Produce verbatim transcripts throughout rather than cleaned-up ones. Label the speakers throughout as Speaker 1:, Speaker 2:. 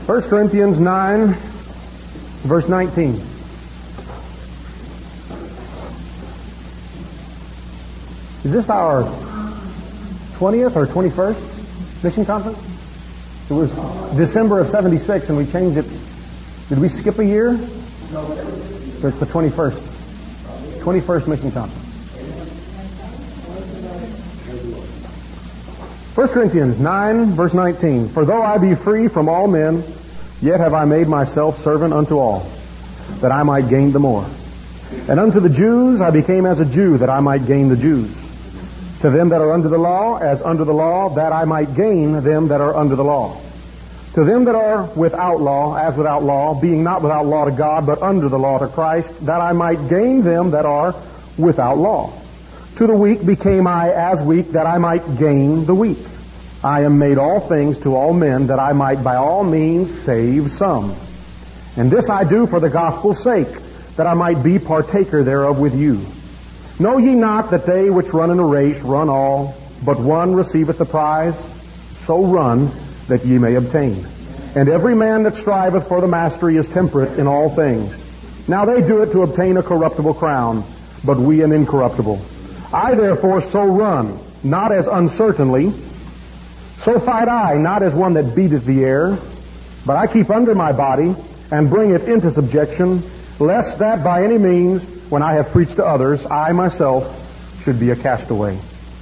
Speaker 1: First Corinthians nine, verse nineteen. Is this our twentieth or twenty-first mission conference? It was December of seventy-six and we changed it. Did we skip a year? So it's the twenty-first. twenty-first mission conference. First Corinthians nine, verse nineteen. For though I be free from all men, yet have I made myself servant unto all, that I might gain the more. And unto the Jews I became as a Jew, that I might gain the Jews. To them that are under the law, as under the law, that I might gain them that are under the law. To them that are without law, as without law, being not without law to God, but under the law to Christ, that I might gain them that are without law. To the weak became I as weak, that I might gain the weak. I am made all things to all men, that I might by all means save some. And this I do for the gospel's sake, that I might be partaker thereof with you. Know ye not that they which run in a race run all, but one receiveth the prize? So run, that ye may obtain. And every man that striveth for the mastery is temperate in all things. Now they do it to obtain a corruptible crown, but we an incorruptible. I therefore so run, not as uncertainly. So fight I, not as one that beateth the air, but I keep under my body, and bring it into subjection, lest that by any means, when I have preached to others, I myself should be a castaway.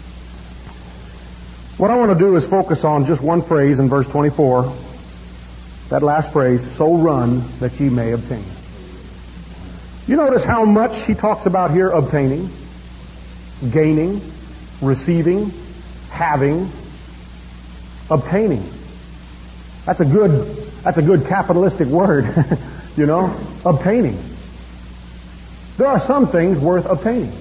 Speaker 1: What I want to do is focus on just one phrase in verse twenty-four. That last phrase, so run that ye may obtain. You notice how much he talks about here obtaining, gaining, receiving, having, obtaining. That's a good, that's a good capitalistic word, you know, obtaining. There are some things worth obtaining.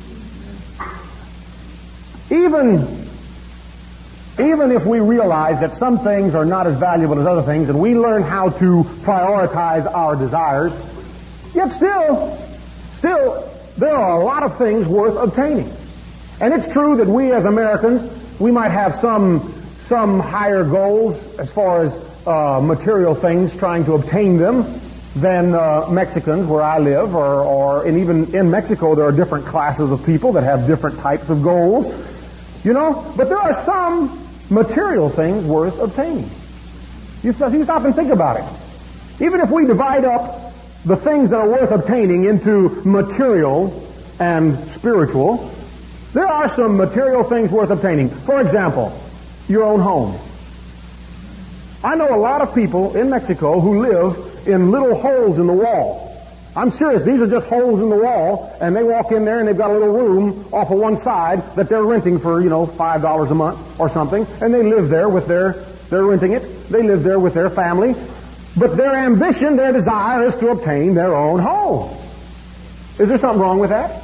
Speaker 1: Even, even if we realize that some things are not as valuable as other things, and we learn how to prioritize our desires, yet still, still, there are a lot of things worth obtaining. And it's true that we as Americans, we might have some, some higher goals as far as uh, material things, trying to obtain them, than uh, Mexicans where I live, or, or and even in Mexico there are different classes of people that have different types of goals, you know. But there are some material things worth obtaining. You, you stop and think about it. Even if we divide up the things that are worth obtaining into material and spiritual, there are some material things worth obtaining. For example, your own home. I know a lot of people in Mexico who live in little holes in the wall. I'm serious, these are just holes in the wall, and they walk in there and they've got a little room off of one side that they're renting for, you know, five dollars a month or something, and they live there with their, they're renting it, they live there with their family, but their ambition, their desire is to obtain their own home. Is there something wrong with that?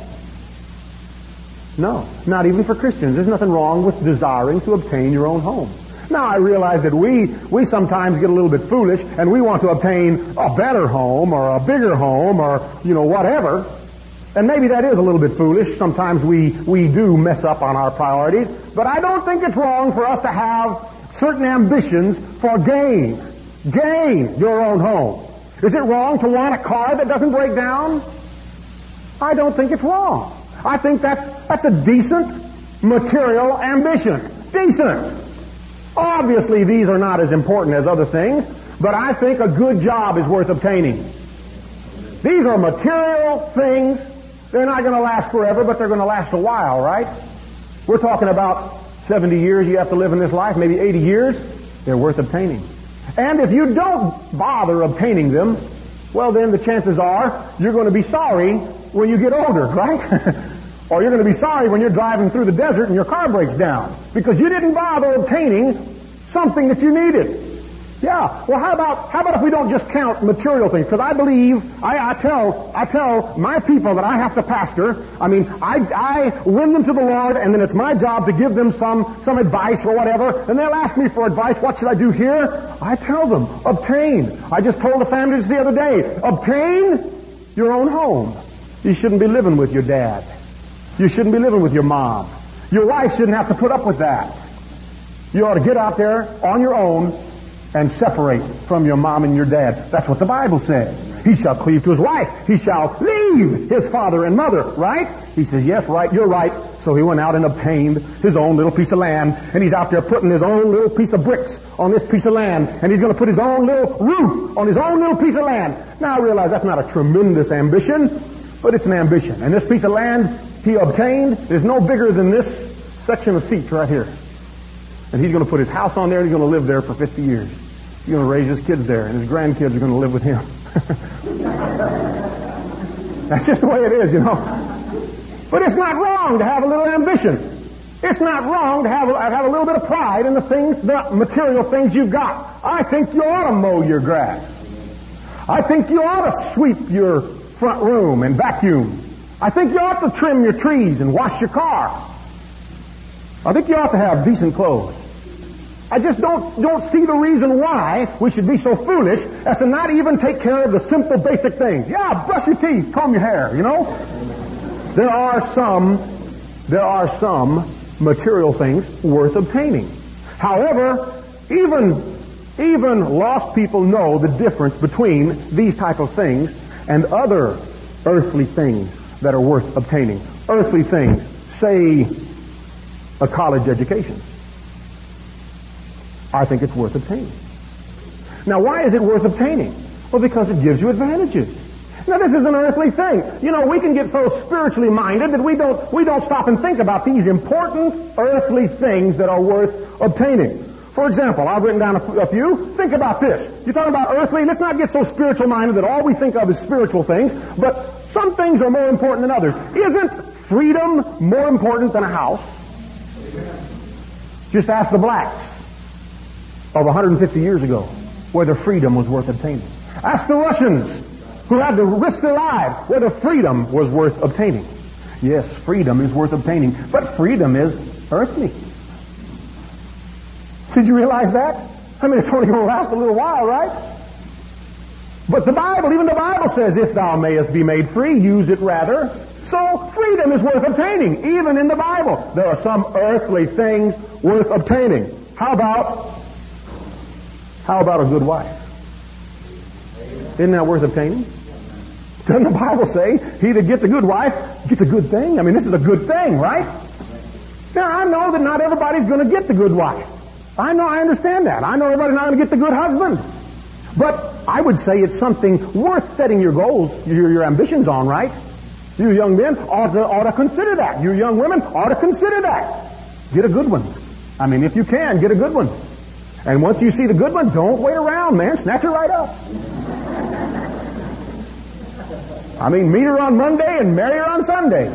Speaker 1: No, not even for Christians. There's nothing wrong with desiring to obtain your own home. Now, I realize that we, we sometimes get a little bit foolish and we want to obtain a better home or a bigger home or, you know, whatever. And maybe that is a little bit foolish. Sometimes we, we do mess up on our priorities. But I don't think it's wrong for us to have certain ambitions for gain. Gain your own home. Is it wrong to want a car that doesn't break down? I don't think it's wrong. I think that's, that's a decent material ambition. Decent. Obviously, these are not as important as other things, but I think a good job is worth obtaining. These are material things. They're not going to last forever, but they're going to last a while, right? We're talking about seventy years you have to live in this life, maybe eighty years. They're worth obtaining. And if you don't bother obtaining them, well, then the chances are you're going to be sorry when you get older, right? Or you're going to be sorry when you're driving through the desert and your car breaks down because you didn't bother obtaining something that you needed. Yeah. Well, how about how about if we don't just count material things? Because I believe I, I tell I tell my people that I have to pastor. I mean, I I win them to the Lord, and then it's my job to give them some some advice or whatever. And they'll ask me for advice. What should I do here? I tell them, obtain. I just told the families the other day, obtain your own home. You shouldn't be living with your dad. You shouldn't be living with your mom. Your wife shouldn't have to put up with that. You ought to get out there on your own and separate from your mom and your dad. That's what the Bible says. He shall cleave to his wife. He shall leave his father and mother. Right? He says, yes, right, you're right. So he went out and obtained his own little piece of land. And he's out there putting his own little piece of bricks on this piece of land. And he's going to put his own little roof on his own little piece of land. Now I realize that's not a tremendous ambition, but it's an ambition. And this piece of land he obtained is no bigger than this section of seats right here. And he's going to put his house on there and he's going to live there for fifty years. He's going to raise his kids there and his grandkids are going to live with him. That's just the way it is, you know. But it's not wrong to have a little ambition. It's not wrong to have a, have a little bit of pride in the things, the material things you've got. I think you ought to mow your grass. I think you ought to sweep your front room and vacuum. I think you ought to trim your trees and wash your car. I think you ought to have decent clothes. I just don't don't see the reason why we should be so foolish as to not even take care of the simple, basic things. Yeah, brush your teeth, comb your hair, you know. There are some, there are some material things worth obtaining. However, even even lost people know the difference between these type of things and other earthly things that are worth obtaining. Earthly things, say, a college education. I think it's worth obtaining. Now, why is it worth obtaining? Well, because it gives you advantages. Now, this is an earthly thing. You know, we can get so spiritually minded that we don't we don't stop and think about these important earthly things that are worth obtaining. For example, I've written down a, a few. Think about this. You're talking about earthly. Let's not get so spiritual minded that all we think of is spiritual things, but some things are more important than others. Isn't freedom more important than a house? Just ask the blacks of one hundred fifty years ago whether freedom was worth obtaining. Ask the Russians who had to risk their lives whether freedom was worth obtaining. Yes, freedom is worth obtaining, but freedom is earthly. Did you realize that? I mean, it's only going to last a little while, right? But the Bible, even the Bible says, if thou mayest be made free, use it rather. So freedom is worth obtaining, even in the Bible. There are some earthly things worth obtaining. How about How about a good wife? Isn't that worth obtaining? Doesn't the Bible say, he that gets a good wife gets a good thing? I mean, this is a good thing, right? Now, I know that not everybody's going to get the good wife. I know, I understand that. I know everybody's not going to get the good husband. But I would say it's something worth setting your goals, your, your ambitions on, right? You young men ought to, ought to consider that. You young women ought to consider that. Get a good one. I mean, if you can, get a good one. And once you see the good one, don't wait around, man. Snatch her right up. I mean, meet her on Monday and marry her on Sunday.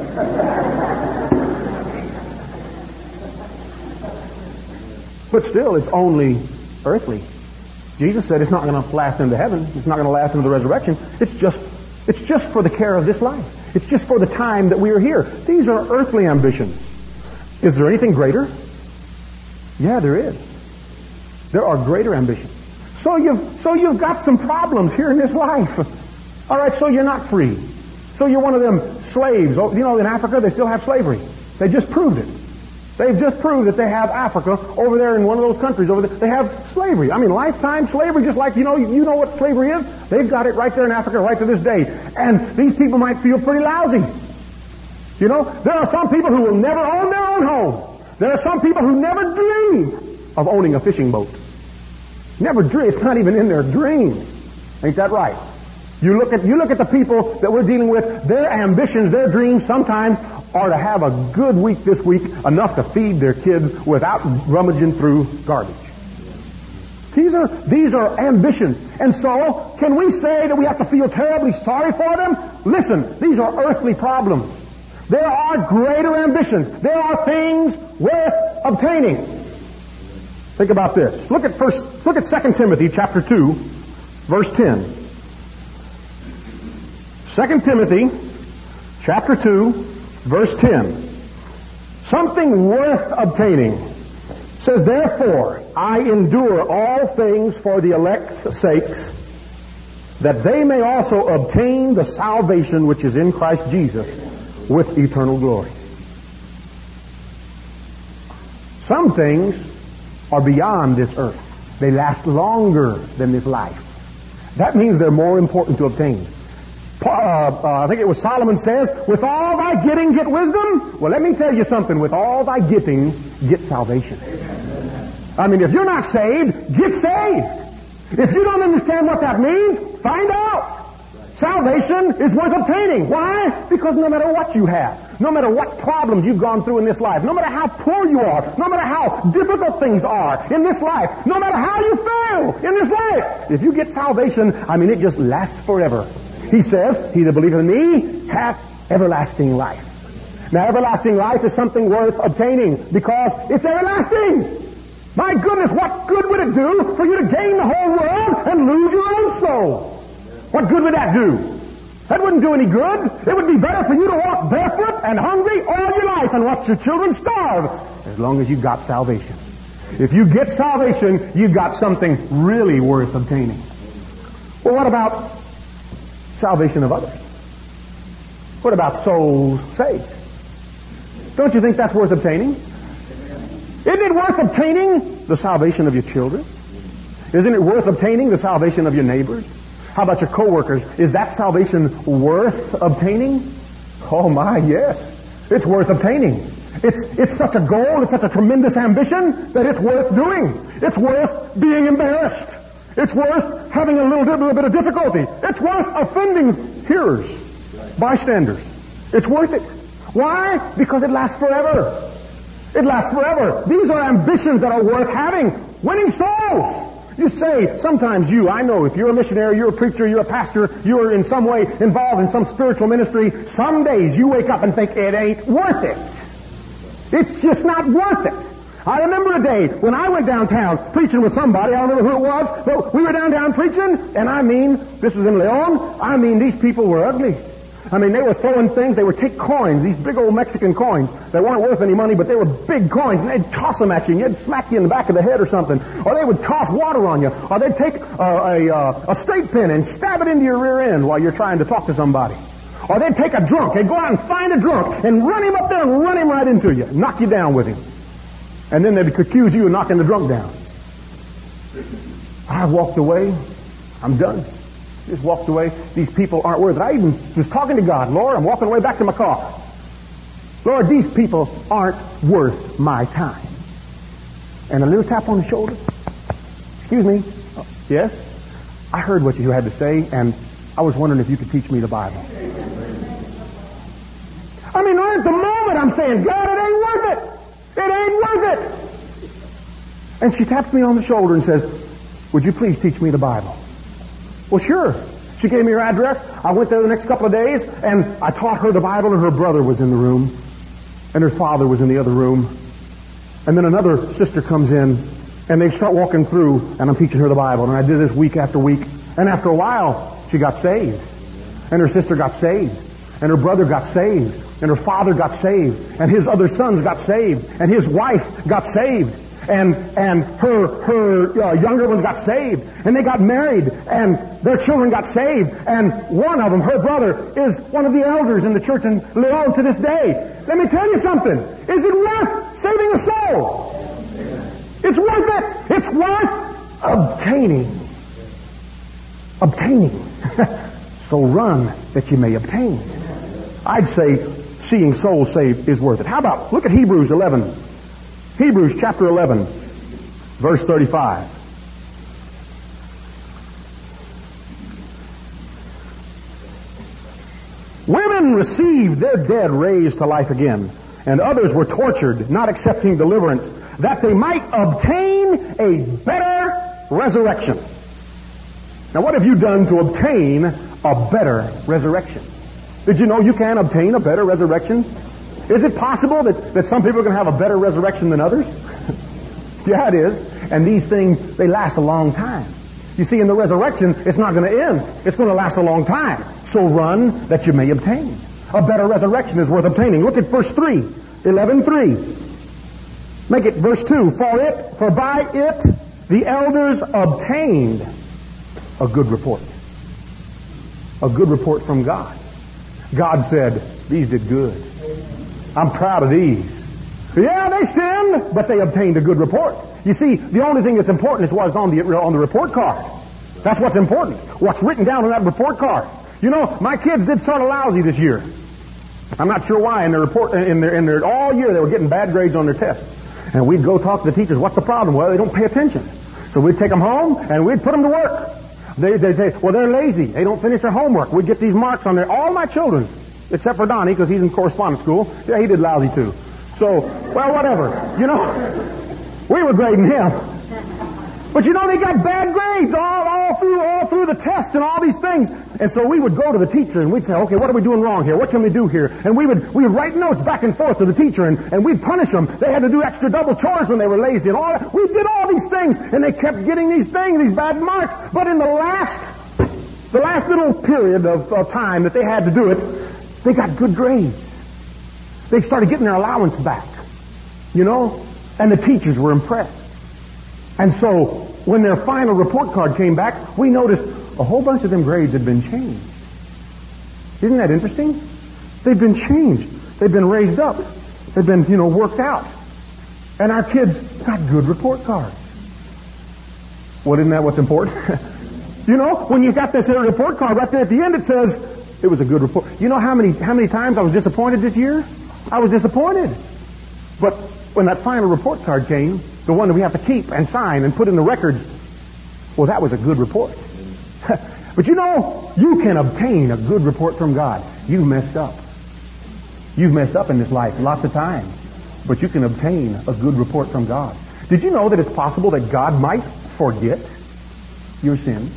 Speaker 1: But still, it's only earthly. Jesus said it's not going to last into heaven. It's not going to last into the resurrection. It's just, it's just for the care of this life. It's just for the time that we are here. These are earthly ambitions. Is there anything greater? Yeah, there is. There are greater ambitions. So you've, so you've got some problems here in this life. All right, so you're not free. So you're one of them slaves. Oh, you know, in Africa, they still have slavery. They just proved it. They've just proved that they have Africa over there in one of those countries over there. They have slavery. I mean, lifetime slavery, just like, you know, you know what slavery is? They've got it right there in Africa right to this day. And these people might feel pretty lousy. You know, there are some people who will never own their own home. There are some people who never dream of owning a fishing boat. Never dream. It's not even in their dream. Ain't that right? You look at you look at the people that we're dealing with, their ambitions, their dreams sometimes are to have a good week this week, enough to feed their kids without rummaging through garbage. These are these are ambitions. And so, can we say that we have to feel terribly sorry for them? Listen, these are earthly problems. There are greater ambitions. There are things worth obtaining. Think about this. Look at first look at Second Timothy chapter two, verse ten. Second Timothy chapter two, verse ten. Something worth obtaining. It says, therefore, I endure all things for the elect's sakes, that they may also obtain the salvation which is in Christ Jesus with eternal glory. Some things are beyond this earth. They last longer than this life. That means they're more important to obtain. Uh, uh, I think it was Solomon says, with all thy getting, get wisdom. Well, let me tell you something. With all thy getting, get salvation. I mean, if you're not saved, get saved. If you don't understand what that means, find out. Salvation is worth obtaining. Why? Because no matter what you have, no matter what problems you've gone through in this life, no matter how poor you are, no matter how difficult things are in this life, no matter how you fail in this life, if you get salvation, I mean, it just lasts forever. He says, he that believeth in me hath everlasting life. Now, everlasting life is something worth obtaining because it's everlasting. My goodness, what good would it do for you to gain the whole world and lose your own soul? What good would that do? That wouldn't do any good. It would be better for you to walk barefoot and hungry all your life and watch your children starve, as long as you got salvation. If you get salvation, you've got something really worth obtaining. Well, what about salvation of others? What about souls saved? Don't you think that's worth obtaining? Isn't it worth obtaining the salvation of your children? Isn't it worth obtaining the salvation of your neighbors? How about your coworkers? Is that salvation worth obtaining? Oh my, yes. It's worth obtaining. It's, it's such a goal, it's such a tremendous ambition that it's worth doing. It's worth being embarrassed. It's worth having a little, little bit of difficulty. It's worth offending hearers, bystanders. It's worth it. Why? Because it lasts forever. It lasts forever. These are ambitions that are worth having. Winning souls. You say, sometimes you, I know if you're a missionary, you're a preacher, you're a pastor, you're in some way involved in some spiritual ministry, some days you wake up and think it ain't worth it. It's just not worth it. I remember a day when I went downtown preaching with somebody, I don't remember who it was, but we were downtown preaching, and I mean, this was in Leon, I mean, these people were ugly. I mean, they were throwing things, they would take coins, these big old Mexican coins. They weren't worth any money, but they were big coins, and they'd toss them at you, and they'd smack you in the back of the head or something. Or they would toss water on you. Or they'd take a, a, a straight pin and stab it into your rear end while you're trying to talk to somebody. Or they'd take a drunk, they'd go out and find a drunk, and run him up there and run him right into you, knock you down with him. And then they'd accuse you of knocking the drunk down. I walked away. I'm done. Just walked away. These people aren't worth it. I even was talking to God. Lord, I'm walking away back to my car. Lord, these people aren't worth my time. And a little tap on the shoulder. Excuse me. Oh, yes? I heard what you had to say, and I was wondering if you could teach me the Bible. I mean, right at the moment I'm saying, God, it ain't worth it. It ain't worth it. And she taps me on the shoulder and says, would you please teach me the Bible? Well, sure. She gave me her address. I went there the next couple of days, and I taught her the Bible, and her brother was in the room, and her father was in the other room. And then another sister comes in, and they start walking through, and I'm teaching her the Bible. And I did this week after week. And after a while, she got saved. And her sister got saved. And her brother got saved. And her father got saved. And his other sons got saved. And his wife got saved. And and her her uh, younger ones got saved, and they got married, and their children got saved. And one of them, her brother, is one of the elders in the church in Leon to this day. Let me tell you something. Is it worth saving a soul? It's worth it. It's worth obtaining. Obtaining. So run that you may obtain. I'd say seeing souls saved is worth it. How about, look at Hebrews eleven. Hebrews chapter eleven, verse thirty-five. Women received their dead raised to life again, and others were tortured, not accepting deliverance, that they might obtain a better resurrection. Now, what have you done to obtain a better resurrection? Did you know you can obtain a better resurrection? Is it possible that, that some people are going to have a better resurrection than others? Yeah, it is. And these things, they last a long time. You see, in the resurrection, it's not going to end. It's going to last a long time. So run that you may obtain. A better resurrection is worth obtaining. Look at verse three, eleven three. Make it verse two. For it, for by it the elders obtained a good report. A good report from God. God said, these did good. I'm proud of these. Yeah, they sinned, but they obtained a good report. You see, the only thing that's important is what's on the on the report card. That's what's important. What's written down on that report card. You know, my kids did sort of lousy this year. I'm not sure why. In their report, in their in their all year, they were getting bad grades on their tests. And we'd go talk to the teachers. What's the problem? Well, they don't pay attention. So we'd take them home and we'd put them to work. They they'd say, well, they're lazy. They don't finish their homework. We'd get these marks on there. All my children, except for Donnie, because he's in correspondence school. Yeah, he did lousy too. So, well, whatever. You know, we were grading him. But you know, they got bad grades all, all through all through the tests and all these things. And so we would go to the teacher and we'd say, okay, what are we doing wrong here? What can we do here? And we would we would write notes back and forth to the teacher, and, and we'd punish them. They had to do extra double chores when they were lazy and all that. We did all these things, and they kept getting these things, these bad marks. But in the last the last little period of, of time that they had to do it, they got good grades. They started getting their allowance back. You know? And the teachers were impressed. And so, when their final report card came back, we noticed a whole bunch of them grades had been changed. Isn't that interesting? They've been changed. They've been raised up. They've been, you know, worked out. And our kids got good report cards. Well, isn't that what's important? You know, when you got this report card right there at the end, it says it was a good report. You know how many how many times I was disappointed this year? I was disappointed. But when that final report card came, the one that we have to keep and sign and put in the records, well, that was a good report. But you know, you can obtain a good report from God. You've messed up. You've messed up in this life lots of times. But you can obtain a good report from God. Did you know that it's possible that God might forget your sins?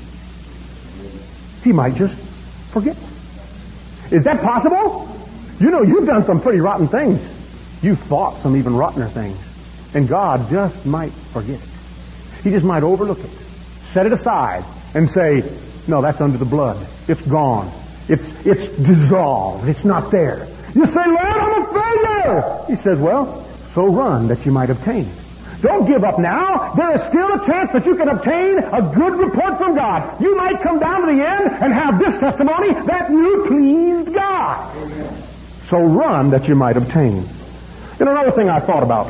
Speaker 1: He might just forget. Is that possible? You know, you've done some pretty rotten things. You've thought some even rottener things. And God just might forget it. He just might overlook it. Set it aside and say, no, that's under the blood. It's gone. It's it's dissolved. It's not there. You say, Lord, I'm a failure. He says, well, so run that you might obtain. Don't give up now. There is still a chance that you can obtain a good report from God. You might come down to the end and have this testimony that you pleased God. Amen. So run that you might obtain. You know, another thing I thought about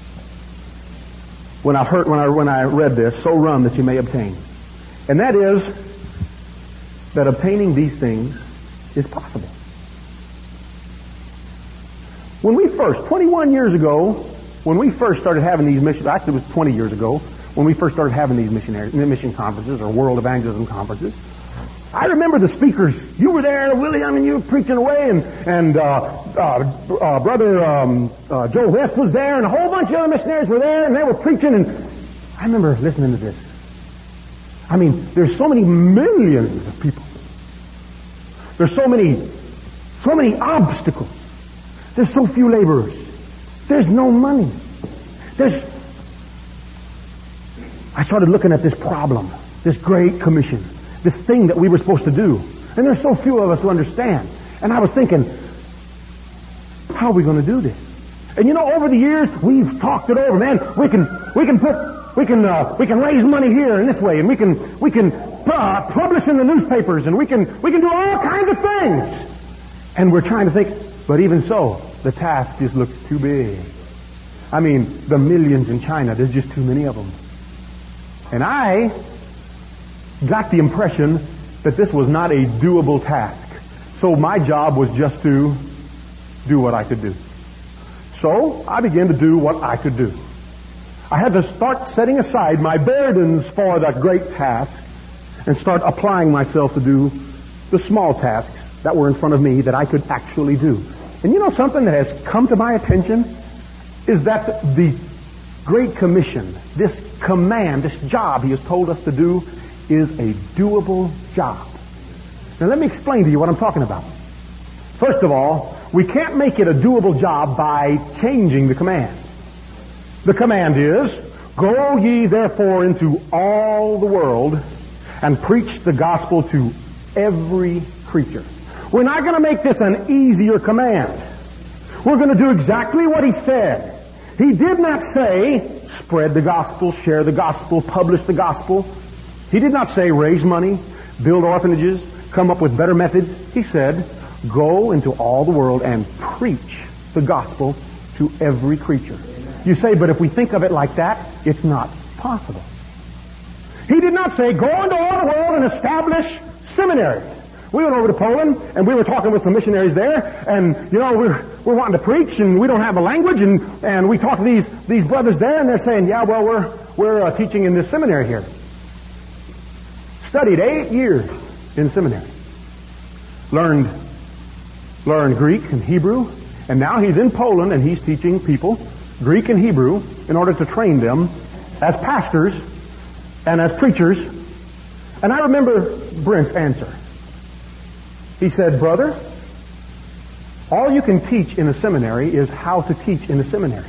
Speaker 1: when I heard when I when I read this, so run that you may obtain. And that is that obtaining these things is possible. When we first, twenty-one years ago, when we first started having these missions, actually it was twenty years ago, when we first started having these missionary mission conferences or world evangelism conferences, I remember the speakers. You were there, Willie. I mean, you were preaching away, and and uh, uh, uh, brother um, uh, Joe West was there, and a whole bunch of other missionaries were there, and they were preaching. And I remember listening to this. I mean, there's so many millions of people. There's so many, so many obstacles. There's so few laborers. There's no money. There's. I started looking at this problem, this great commission. This thing that we were supposed to do. And there's so few of us who understand. And I was thinking, how are we going to do this? And you know, over the years, we've talked it over, man. We can, we can put, we can, uh, we can raise money here in this way, and we can, we can uh, publish in the newspapers, and we can, we can do all kinds of things. And we're trying to think, but even so, the task just looks too big. I mean, the millions in China, there's just too many of them. And I got the impression that this was not a doable task. So my job was just to do what I could do. So I began to do what I could do. I had to start setting aside my burdens for that great task and start applying myself to do the small tasks that were in front of me that I could actually do. And you know something that has come to my attention is that the Great Commission, this command, this job He has told us to do, is a doable job. Now let me explain to you what I'm talking about. First of all, we can't make it a doable job by changing the command. The command is, go ye therefore into all the world and preach the gospel to every creature. We're not going to make this an easier command. We're going to do exactly what He said. He did not say, spread the gospel, share the gospel, publish the gospel. He did not say raise money, build orphanages, come up with better methods. He said, go into all the world and preach the gospel to every creature. You say, but if we think of it like that, it's not possible. He did not say, go into all the world and establish seminaries. We went over to Poland, and we were talking with some missionaries there, and, you know, we're, we're wanting to preach, and we don't have a language, and, and we talked to these, these brothers there, and they're saying, yeah, well, we're, we're uh, teaching in this seminary here. Studied eight years in seminary. Learned, learned Greek and Hebrew, and now he's in Poland, and he's teaching people Greek and Hebrew in order to train them as pastors and as preachers. And I remember Brent's answer. He said, brother, all you can teach in a seminary is how to teach in a seminary.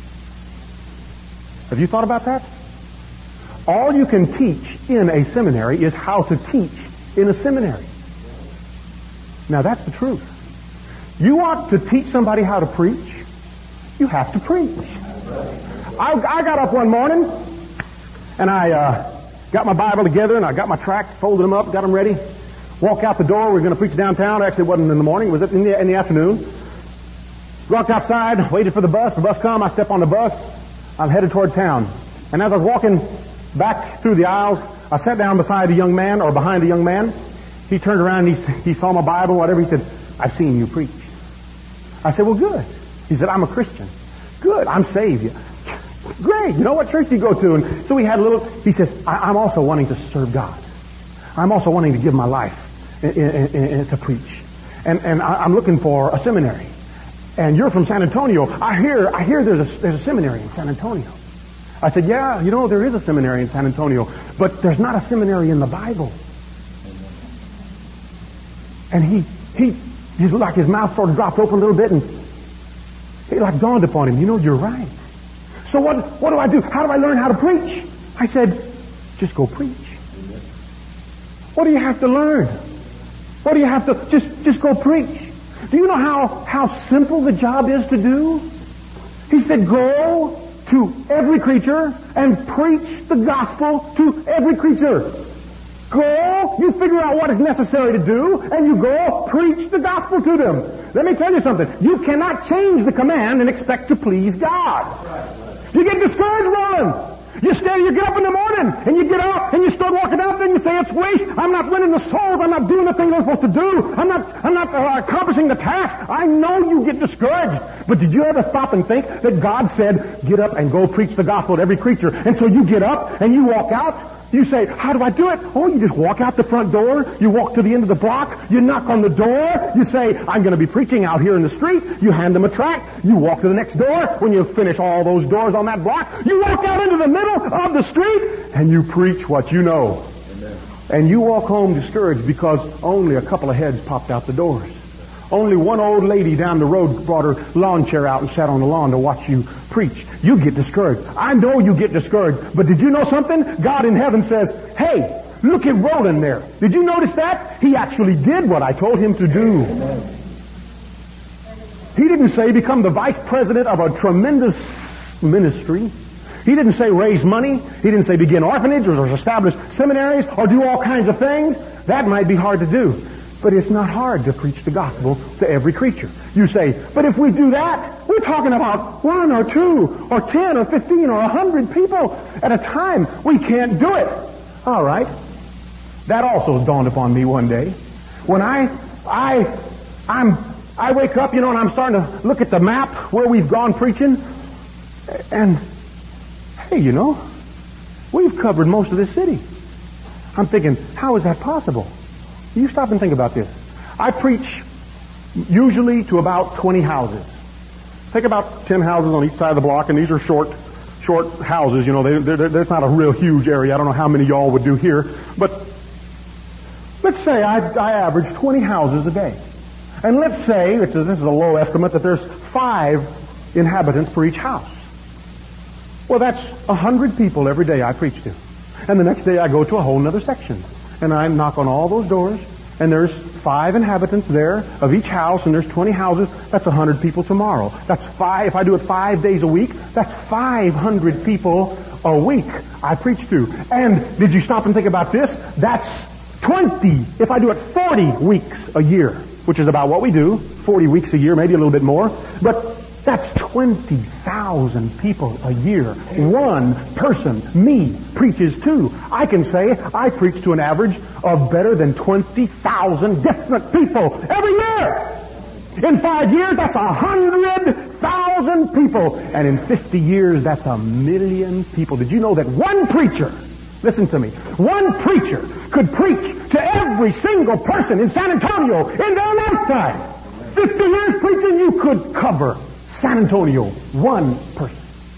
Speaker 1: Have you thought about that? All you can teach in a seminary is how to teach in a seminary. Now that's the truth. You want to teach somebody how to preach, you have to preach. I, I got up one morning and I uh, got my Bible together and I got my tracts, folded them up, got them ready. Walk out the door. We were going to preach downtown. Actually, it wasn't in the morning. It was in the, in the afternoon. Walked outside, waited for the bus. The bus come. I step on the bus. I'm headed toward town. And as I was walking back through the aisles, I sat down beside a young man, or behind a young man. He turned around and he, he saw my Bible, whatever. He said, I've seen you preach. I said, well, good. He said, I'm a Christian. Good. I'm saved. Great. You know, what church do you go to? And so we had a little, he says, I, I'm also wanting to serve God. I'm also wanting to give my life in, in, in, in, to preach. And, and I, I'm looking for a seminary. And you're from San Antonio. I hear, I hear there's a, there's a seminary in San Antonio. I said, yeah, you know, there is a seminary in San Antonio, but there's not a seminary in the Bible. And he, he, his, like his mouth sort of dropped open a little bit, and it like dawned upon him, you know, you're right. So what, what do I do? How do I learn how to preach? I said, just go preach. What do you have to learn? What do you have to, just, just go preach. Do you know how, how simple the job is to do? He said, go to every creature and preach the gospel to every creature. Go, you figure out what is necessary to do, and you go preach the gospel to them. Let me tell you something. You cannot change the command and expect to please God. You get discouraged, Ron. You stay, you get up in the morning, and you get out, and you start walking out, then you say, it's waste. I'm not winning the souls. I'm not doing the things I'm supposed to do. I'm not, I'm not uh, accomplishing the task. I know you get discouraged. But did you ever stop and think that God said, get up and go preach the gospel to every creature? And so you get up, and you walk out. You say, how do I do it? Oh, you just walk out the front door. You walk to the end of the block. You knock on the door. You say, I'm going to be preaching out here in the street. You hand them a tract. You walk to the next door. When you finish all those doors on that block, you walk out into the middle of the street and you preach what you know. Amen. And you walk home discouraged because only a couple of heads popped out the doors. Only one old lady down the road brought her lawn chair out and sat on the lawn to watch you preach. You get discouraged. I know you get discouraged. But did you know something? God in heaven says, hey, look at Roland there. Did you notice that? He actually did what I told him to do. He didn't say become the vice president of a tremendous ministry. He didn't say raise money. He didn't say begin orphanages or establish seminaries or do all kinds of things. That might be hard to do. But it's not hard to preach the gospel to every creature. You say, but if we do that, we're talking about one or two or ten or fifteen or a hundred people at a time. We can't do it. All right. That also dawned upon me one day. When I, I, I'm, I wake up, you know, and I'm starting to look at the map where we've gone preaching. And, hey, you know, we've covered most of this city. I'm thinking, how is that possible? You stop and think about this. I preach usually to about twenty houses. Take about ten houses on each side of the block, and these are short, short houses. You know, they, they're, they're, there's not a real huge area. I don't know how many y'all would do here, but let's say I, I average twenty houses a day, and let's say it's a, this is a low estimate that there's five inhabitants per each house. Well, that's a hundred people every day I preach to, and the next day I go to a whole other section. And I knock on all those doors, and there's five inhabitants there of each house, and there's twenty houses. That's a hundred people tomorrow. That's five. If I do it five days a week, that's five hundred people a week I preach to. And did you stop and think about this? That's twenty. If I do it forty weeks a year, which is about what we do, forty weeks a year, maybe a little bit more. But That's twenty thousand people a year. One person, me, preaches to. I can say I preach to an average of better than twenty thousand different people every year. In five years, that's a hundred thousand people. And in fifty years, that's a million people. Did you know that one preacher, listen to me, one preacher could preach to every single person in San Antonio in their lifetime? fifty years preaching, you could cover San Antonio, one person.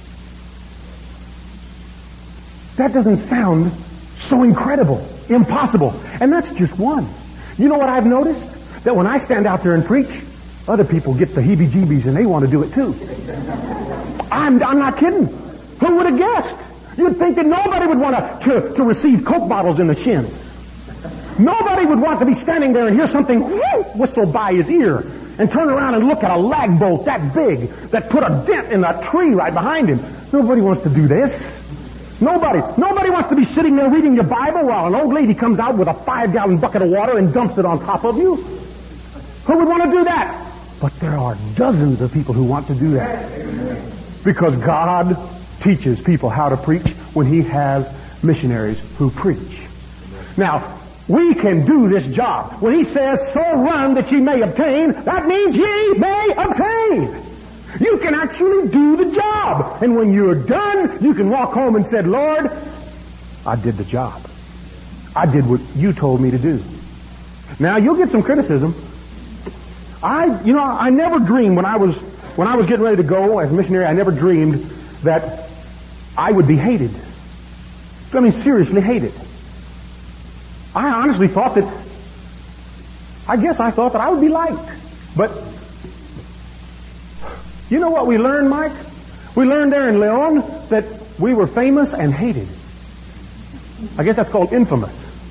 Speaker 1: That doesn't sound so incredible, impossible. And that's just one. You know what I've noticed? That when I stand out there and preach, other people get the heebie-jeebies and they want to do it too. I'm, I'm not kidding. Who would have guessed? You'd think that nobody would want to, to, to receive Coke bottles in the shins. Nobody would want to be standing there and hear something whistle by his ear and turn around and look at a lag bolt that big that put a dent in a tree right behind him. Nobody wants to do this. Nobody. Nobody wants to be sitting there reading your Bible while an old lady comes out with a five-gallon bucket of water and dumps it on top of you. Who would want to do that? But there are dozens of people who want to do that. Because God teaches people how to preach when He has missionaries who preach. Now, we can do this job. When He says, so run that ye may obtain, that means ye may obtain. You can actually do the job. And when you're done, you can walk home and say, Lord, I did the job. I did what you told me to do. Now, you'll get some criticism. I, you know, I never dreamed when I was, when I was getting ready to go as a missionary, I never dreamed that I would be hated. I mean, seriously hated. I honestly thought that, I guess I thought that I would be liked. But, you know what we learned, Mike? We learned there in Leon that we were famous and hated. I guess that's called infamous.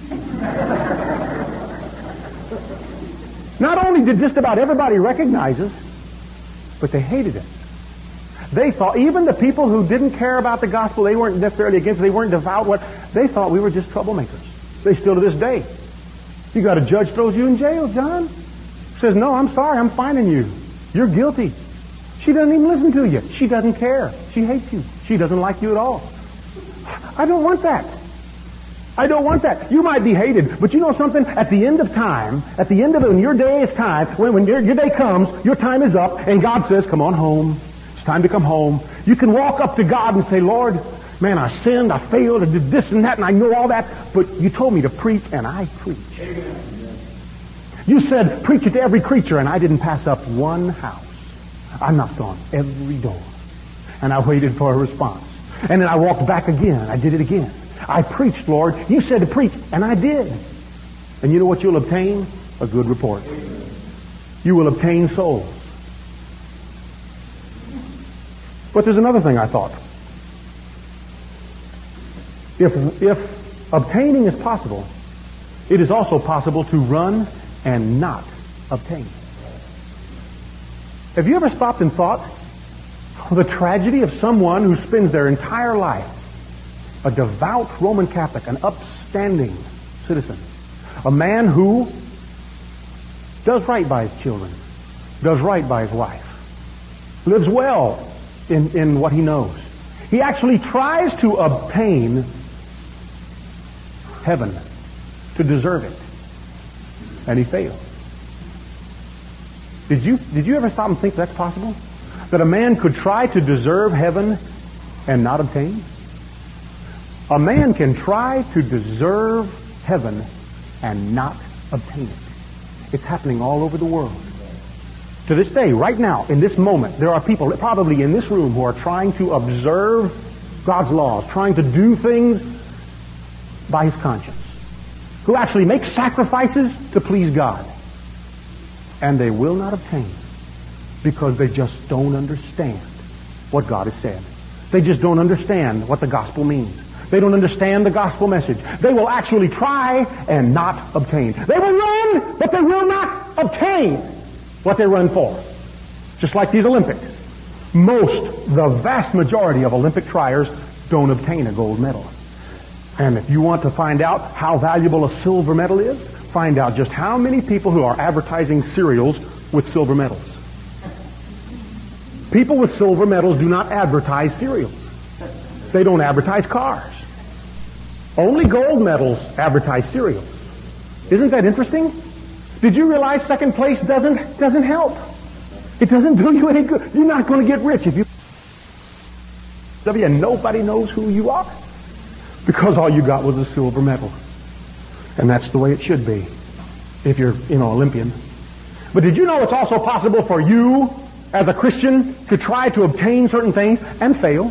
Speaker 1: Not only did just about everybody recognize us, but they hated us. They thought, even the people who didn't care about the gospel, they weren't necessarily against it, they weren't devout, what they thought we were just troublemakers. They still to this day. You got a judge throws you in jail, John. Says, no, I'm sorry, I'm fining you. You're guilty. She doesn't even listen to you. She doesn't care. She hates you. She doesn't like you at all. I don't want that. I don't want that. You might be hated, but you know something? At the end of time, at the end of it, when your day is time, when, when your, your day comes, your time is up, and God says, come on home. It's time to come home. You can walk up to God and say, Lord, man, I sinned, I failed, I did this and that, and I know all that, but you told me to preach, and I preach. You said, preach it to every creature, and I didn't pass up one house. I knocked on every door, and I waited for a response. And then I walked back again, I did it again. I preached, Lord. You said to preach, and I did. And you know what you'll obtain? A good report. You will obtain souls. But there's another thing I thought. If, if obtaining is possible, it is also possible to run and not obtain. Have you ever stopped and thought of the tragedy of someone who spends their entire life a devout Roman Catholic, an upstanding citizen, a man who does right by his children, does right by his wife, lives well in, in what he knows. He actually tries to obtain heaven, to deserve it, and he fails. Did you, did you ever stop and think that's possible? That a man could try to deserve heaven and not obtain? A man can try to deserve heaven and not obtain it. It's happening all over the world. To this day, right now, in this moment, there are people probably in this room who are trying to observe God's laws, trying to do things by his conscience, who actually make sacrifices to please God. And they will not obtain because they just don't understand what God has said. They just don't understand what the gospel means. They don't understand the gospel message. They will actually try and not obtain. They will run, but they will not obtain what they run for. Just like these Olympics. Most, the vast majority of Olympic triers don't obtain a gold medal. And if you want to find out how valuable a silver medal is, find out just how many people who are advertising cereals with silver medals. People with silver medals do not advertise cereals. They don't advertise cars. Only gold medals advertise cereals. Isn't that interesting? Did you realize second place doesn't doesn't help? It doesn't do you any good. You're not going to get rich if you and nobody knows who you are because all you got was a silver medal. And that's the way it should be if you're, you know, Olympian. But did you know it's also possible for you as a Christian to try to obtain certain things and fail?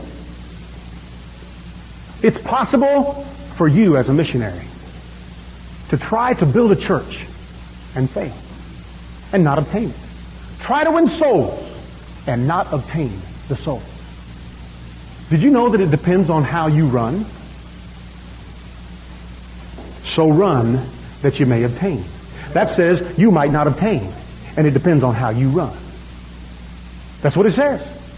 Speaker 1: It's possible for you as a missionary to try to build a church and fail and not obtain it. Try to win souls and not obtain the souls. Did you know that it depends on how you run? So run that you may obtain. That says you might not obtain, and it depends on how you run. That's what it says.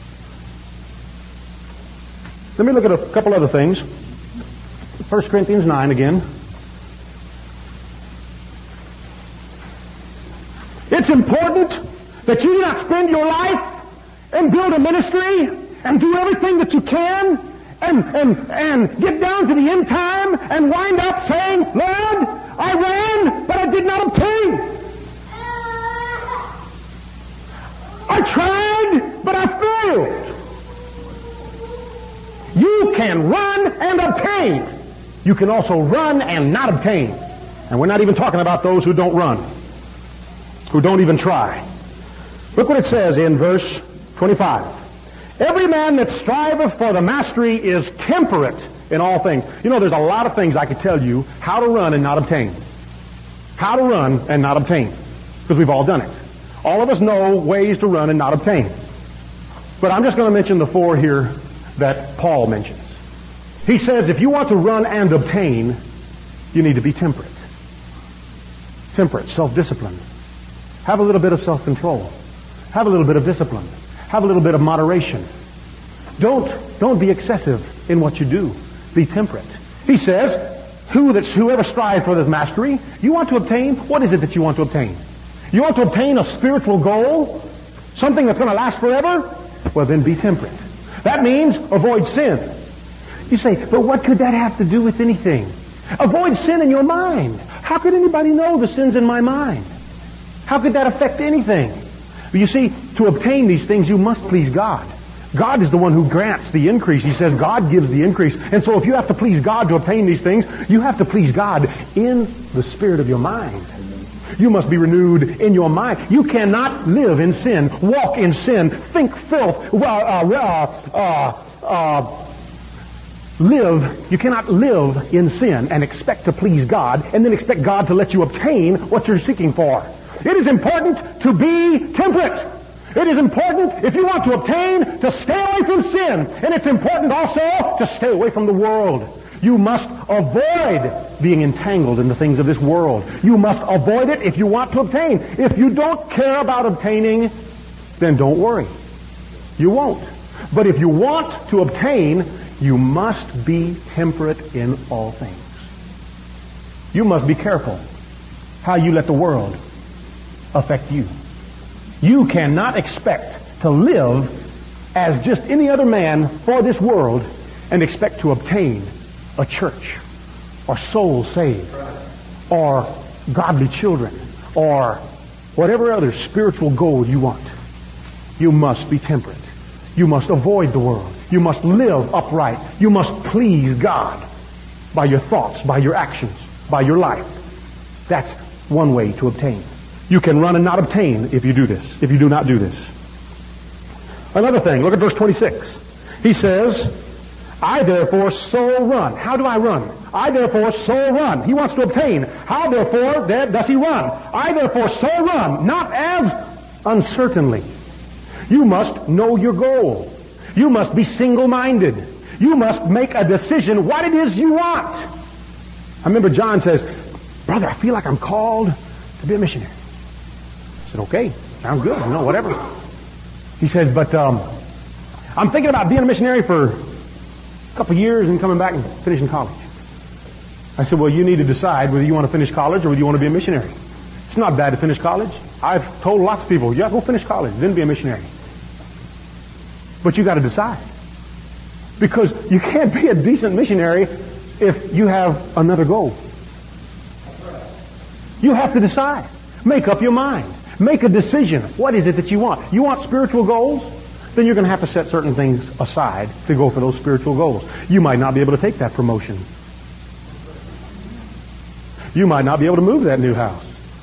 Speaker 1: Let me look at a couple other things. First Corinthians nine again. It's important that you do not spend your life and build a ministry and do everything that you can and, and, and get down to the end time and wind up saying, Lord, I ran, but I did not obtain. I tried, but I failed. You can run and obtain. You can also run and not obtain. And we're not even talking about those who don't run, who don't even try. Look what it says in verse twenty-five. Every man that striveth for the mastery is temperate in all things. You know, there's a lot of things I could tell you how to run and not obtain. How to run and not obtain. Because we've all done it. All of us know ways to run and not obtain. But I'm just going to mention the four here that Paul mentions. He says if you want to run and obtain, you need to be temperate. Temperate, self-disciplined. Have a little bit of self-control. Have a little bit of discipline. Have a little bit of moderation. Don't, don't be excessive in what you do. Be temperate. He says, Who that's, whoever strives for this mastery, you want to obtain, what is it that you want to obtain? You want to obtain a spiritual goal? Something that's going to last forever? Well, then be temperate. That means avoid sin. You say, but what could that have to do with anything? Avoid sin in your mind. How could anybody know the sins in my mind? How could that affect anything? But you see, to obtain these things, you must please God. God is the one who grants the increase. He says God gives the increase. And so if you have to please God to obtain these things, you have to please God in the spirit of your mind. You must be renewed in your mind. You cannot live in sin, walk in sin, think filth, uh, uh, uh, uh, live. You cannot live in sin and expect to please God and then expect God to let you obtain what you're seeking for. It is important to be temperate. It is important, if you want to obtain, to stay away from sin. And it's important also to stay away from the world. You must avoid being entangled in the things of this world. You must avoid it if you want to obtain. If you don't care about obtaining, then don't worry. You won't. But if you want to obtain, you must be temperate in all things. You must be careful how you let the world affect you. You cannot expect to live as just any other man for this world and expect to obtain a church or souls saved or godly children or whatever other spiritual goal you want. You must be temperate. You must avoid the world. You must live upright. You must please God by your thoughts, by your actions, by your life. That's one way to obtain. You can run and not obtain if you do this, if you do not do this. Another thing, look at verse twenty-six. He says, I therefore so run. How do I run? I therefore so run. He wants to obtain. How therefore does he run? I therefore so run, not as uncertainly. You must know your goal. You must be single-minded. You must make a decision what it is you want. I remember John says, brother, I feel like I'm called to be a missionary. I said, okay, sounds good, you know, whatever. He says, but um, I'm thinking about being a missionary for a couple of years and coming back and finishing college. I said, well, you need to decide whether you want to finish college or whether you want to be a missionary. It's not bad to finish college. I've told lots of people, yeah, go finish college, then be a missionary. But you got to decide. Because you can't be a decent missionary if you have another goal. You have to decide. Make up your mind. Make a decision. What is it that you want? You want spiritual goals? Then you're going to have to set certain things aside to go for those spiritual goals. You might not be able to take that promotion. You might not be able to move that new house.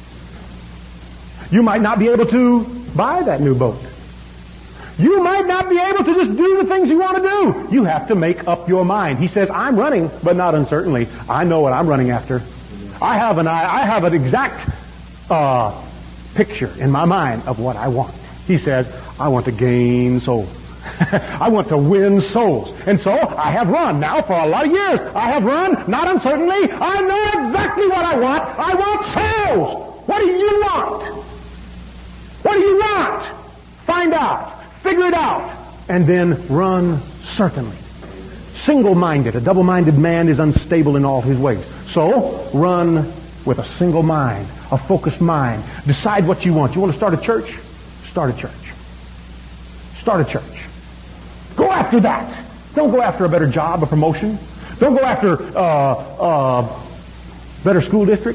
Speaker 1: You might not be able to buy that new boat. You might not be able to just do the things you want to do. You have to make up your mind. He says, I'm running, but not uncertainly. I know what I'm running after. I have an I have an exact uh, picture in my mind of what I want. He says, I want to gain souls. I want to win souls. And so I have run now for a lot of years. I have run, not uncertainly. I know exactly what I want. I want souls. What do you want? What do you want? Find out. Figure it out. And then run certainly. Single-minded. A double-minded man is unstable in all his ways. So run with a single mind, a focused mind. Decide what you want. You want to start a church? Start a church. Start a church. Go after that. Don't go after a better job, a promotion. Don't go after uh, uh, better school district.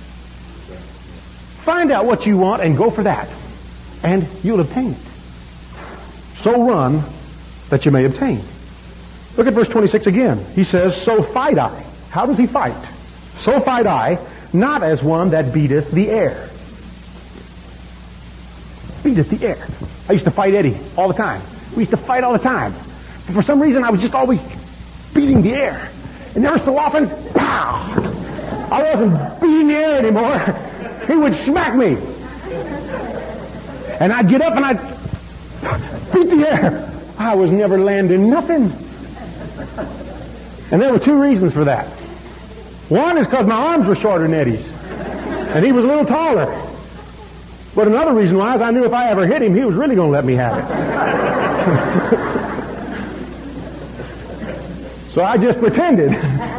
Speaker 1: Find out what you want and go for that. And you'll obtain it. So run that you may obtain. Look at verse twenty-six again. He says, so fight I. How does he fight? So fight I, not as one that beateth the air. Beateth the air. I used to fight Eddie all the time. We used to fight all the time. But for some reason, I was just always beating the air. And every so often, pow! I wasn't beating the air anymore. He would smack me. And I'd get up and I'd beat the air. I was never landing nothing. And there were two reasons for that. One is because my arms were shorter than Eddie's. And he was a little taller. But another reason was I knew if I ever hit him, he was really going to let me have it. So I just pretended.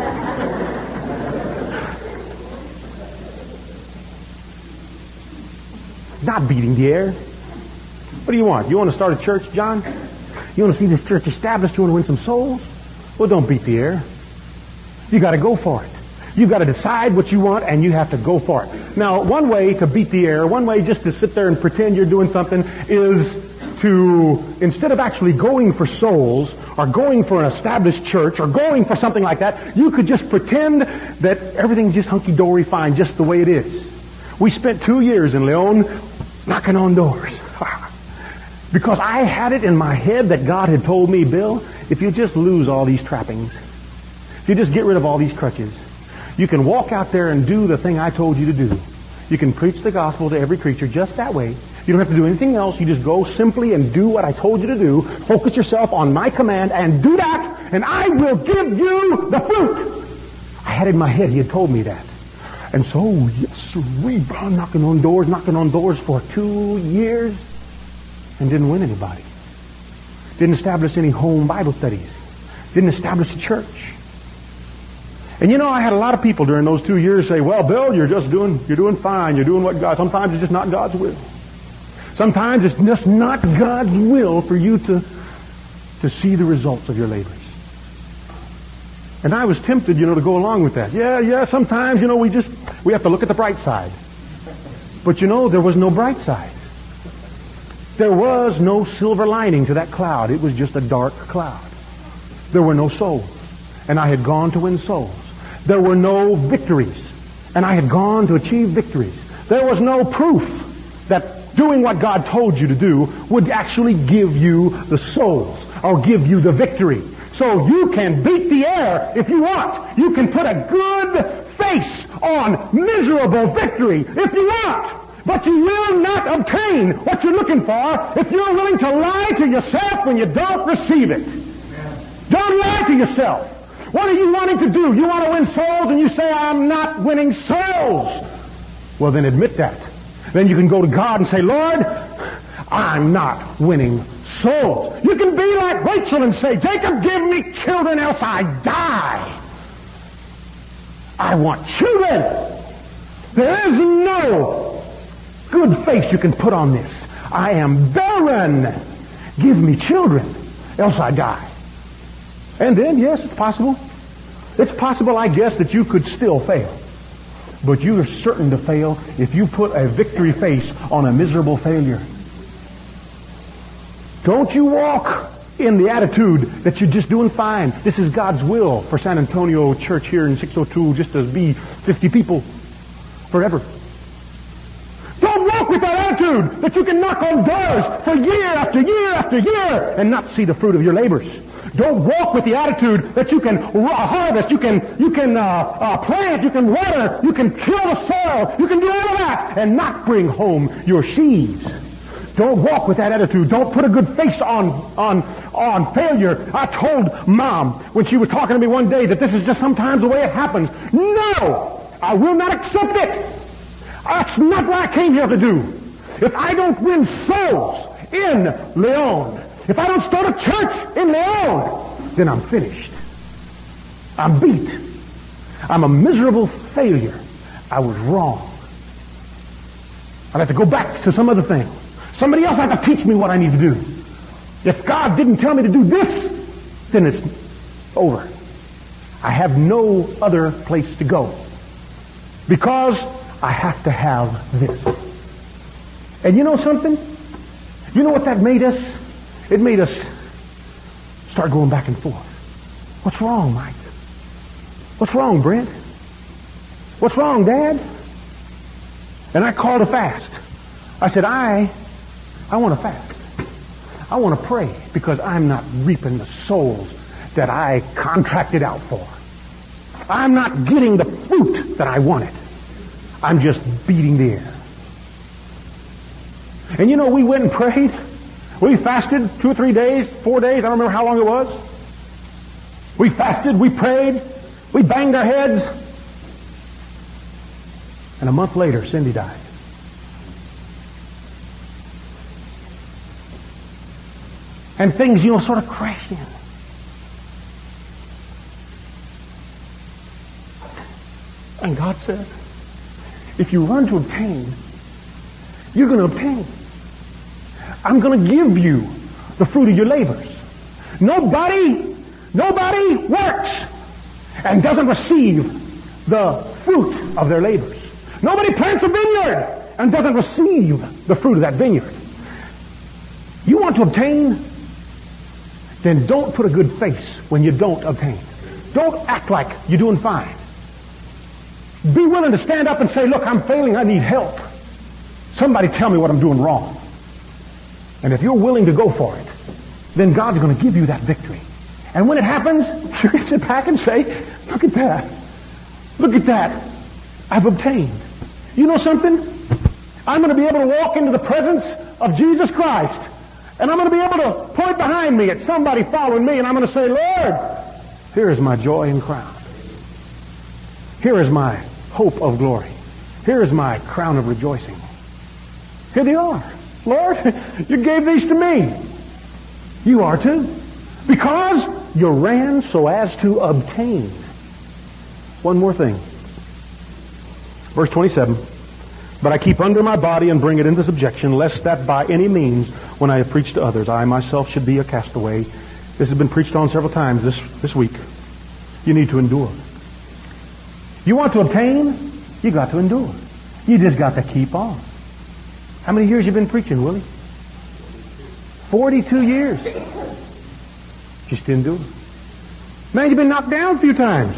Speaker 1: Not beating the air. What do you want? You want to start a church, John? You want to see this church established? You want to win some souls? Well, don't beat the air. You got to go for it. You've got to decide what you want, and you have to go for it. Now, one way to beat the air, one way just to sit there and pretend you're doing something, is to, instead of actually going for souls, or going for an established church, or going for something like that, you could just pretend that everything's just hunky-dory fine, just the way it is. We spent two years in Leon knocking on doors. Because I had it in my head that God had told me, Bill, if you just lose all these trappings, if you just get rid of all these crutches, you can walk out there and do the thing I told you to do. You can preach the gospel to every creature just that way. You don't have to do anything else. You just go simply and do what I told you to do. Focus yourself on my command and do that, and I will give you the fruit. I had it in my head. He had told me that. And so, yes, we've been knocking on doors, knocking on doors for two years and didn't win anybody. Didn't establish any home Bible studies. Didn't establish a church. And you know, I had a lot of people during those two years say, well, Bill, you're just doing, you're doing fine. You're doing what God, sometimes it's just not God's will. Sometimes it's just not God's will for you to, to see the results of your labors. And I was tempted, you know, to go along with that. Yeah, yeah, sometimes, you know, we just, we have to look at the bright side. But you know, there was no bright side. There was no silver lining to that cloud. It was just a dark cloud. There were no souls. And I had gone to win souls. There were no victories. And I had gone to achieve victories. There was no proof that doing what God told you to do would actually give you the souls or give you the victory. So you can beat the air if you want. You can put a good face on miserable victory if you want. But you will not obtain what you're looking for if you're willing to lie to yourself when you don't receive it. Don't lie to yourself. What are you wanting to do? You want to win souls and you say, I'm not winning souls. Well, then admit that. Then you can go to God and say, Lord, I'm not winning souls. You can be like Rachel and say, Jacob, give me children else I die. I want children. There is no good face you can put on this. I am barren. Give me children. else I die. And then, yes, it's possible. It's possible, I guess, that you could still fail. But you are certain to fail if you put a victory face on a miserable failure. Don't you walk in the attitude that you're just doing fine. This is God's will for San Antonio Church here in six oh two just to be fifty people forever. Don't walk with that attitude that you can knock on doors for year after year after year and not see the fruit of your labors. Don't walk with the attitude that you can harvest, you can you can uh, uh, plant, you can water, you can till the soil, you can do all of that and not bring home your sheaves. Don't walk with that attitude. Don't put a good face on on on failure. I told Mom when she was talking to me one day that this is just sometimes the way it happens. No! I will not accept it. That's not what I came here to do. If I don't win souls in Leon, if I don't start a church in Leon, then I'm finished. I'm beat. I'm a miserable failure. I was wrong. I'd have to go back to some other thing. Somebody else has to teach me what I need to do. If God didn't tell me to do this, then it's over. I have no other place to go. Because I have to have this. And you know something? You know what that made us? It made us start going back and forth. What's wrong, Mike? What's wrong, Brent? What's wrong, Dad? And I called a fast. I said, I, I want to fast. I want to pray because I'm not reaping the souls that I contracted out for. I'm not getting the fruit that I wanted. I'm just beating the air. And you know, we went and prayed. We fasted two or three days, four days. I don't remember how long it was. We fasted, we prayed, we banged our heads. And a month later, Cindy died. And things, you know, sort of crashed in. And God said, if you run to obtain, you're going to obtain. I'm going to give you the fruit of your labors. Nobody, nobody works and doesn't receive the fruit of their labors. Nobody plants a vineyard and doesn't receive the fruit of that vineyard. You want to obtain? Then don't put a good face when you don't obtain. Don't act like you're doing fine. Be willing to stand up and say, look, I'm failing, I need help. Somebody tell me what I'm doing wrong. And if you're willing to go for it, then God's going to give you that victory. And when it happens, you're going to sit back and say, look at that. Look at that. I've obtained. You know something? I'm going to be able to walk into the presence of Jesus Christ. And I'm going to be able to point behind me at somebody following me, and I'm going to say, Lord, here is my joy and crown. Here is my hope of glory. Here is my crown of rejoicing. Here they are. Lord, you gave these to me. You are too. Because you ran so as to obtain. One more thing. Verse twenty-seven. But I keep under my body and bring it into subjection, lest that by any means, when I have preached to others, I myself should be a castaway. This has been preached on several times this, this week. You need to endure. You want to obtain? You got to endure. You just got to keep on. How many years you been preaching, Willie? Forty-two years. Just endure. Man, you've been knocked down a few times.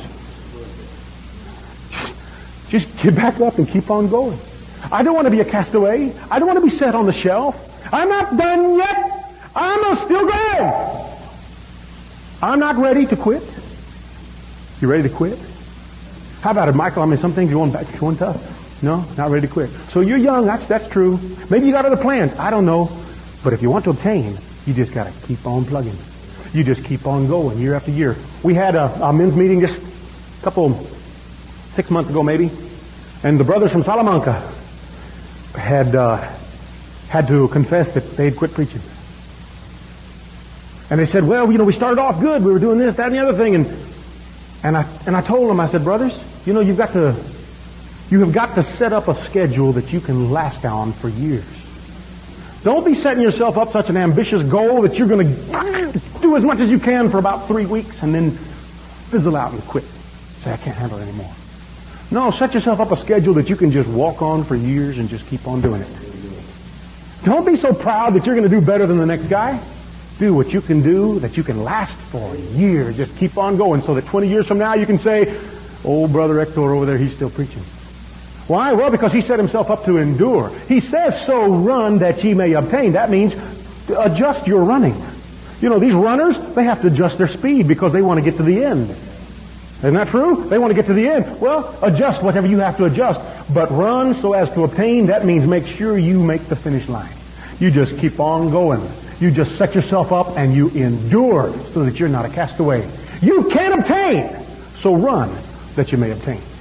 Speaker 1: Just, just get back up and keep on going. I don't want to be a castaway. I don't want to be set on the shelf. I'm not done yet. I'm still going. I'm not ready to quit. You ready to quit? How about it, Michael? I mean, some things you're going back, you're going tough. No, not ready to quit. So you're young. That's that's true. Maybe you got other plans. I don't know. But if you want to obtain, you just got to keep on plugging. You just keep on going year after year. We had a, a men's meeting just a couple, six months ago maybe, and the brothers from Salamanca had uh, had to confess that they had quit preaching. And they said, well, you know, we started off good. We were doing this, that, and the other thing. And and I and I told them, I said, brothers, you know, you've got to you have got to set up a schedule that you can last on for years. Don't be setting yourself up such an ambitious goal that you're going to do as much as you can for about three weeks and then fizzle out and quit. Say, I can't handle it anymore. No, set yourself up a schedule that you can just walk on for years and just keep on doing it. Don't be so proud that you're going to do better than the next guy. Do what you can do that you can last for a year. Just keep on going so that twenty years from now you can say, old Brother Hector over there, he's still preaching. Why? Well, because he set himself up to endure. He says, so run that ye may obtain. That means adjust your running. You know, these runners, they have to adjust their speed because they want to get to the end. Isn't that true? They want to get to the end. Well, adjust whatever you have to adjust. But run so as to obtain, that means make sure you make the finish line. You just keep on going. You just set yourself up and you endure so that you're not a castaway. You can obtain, so run that you may obtain.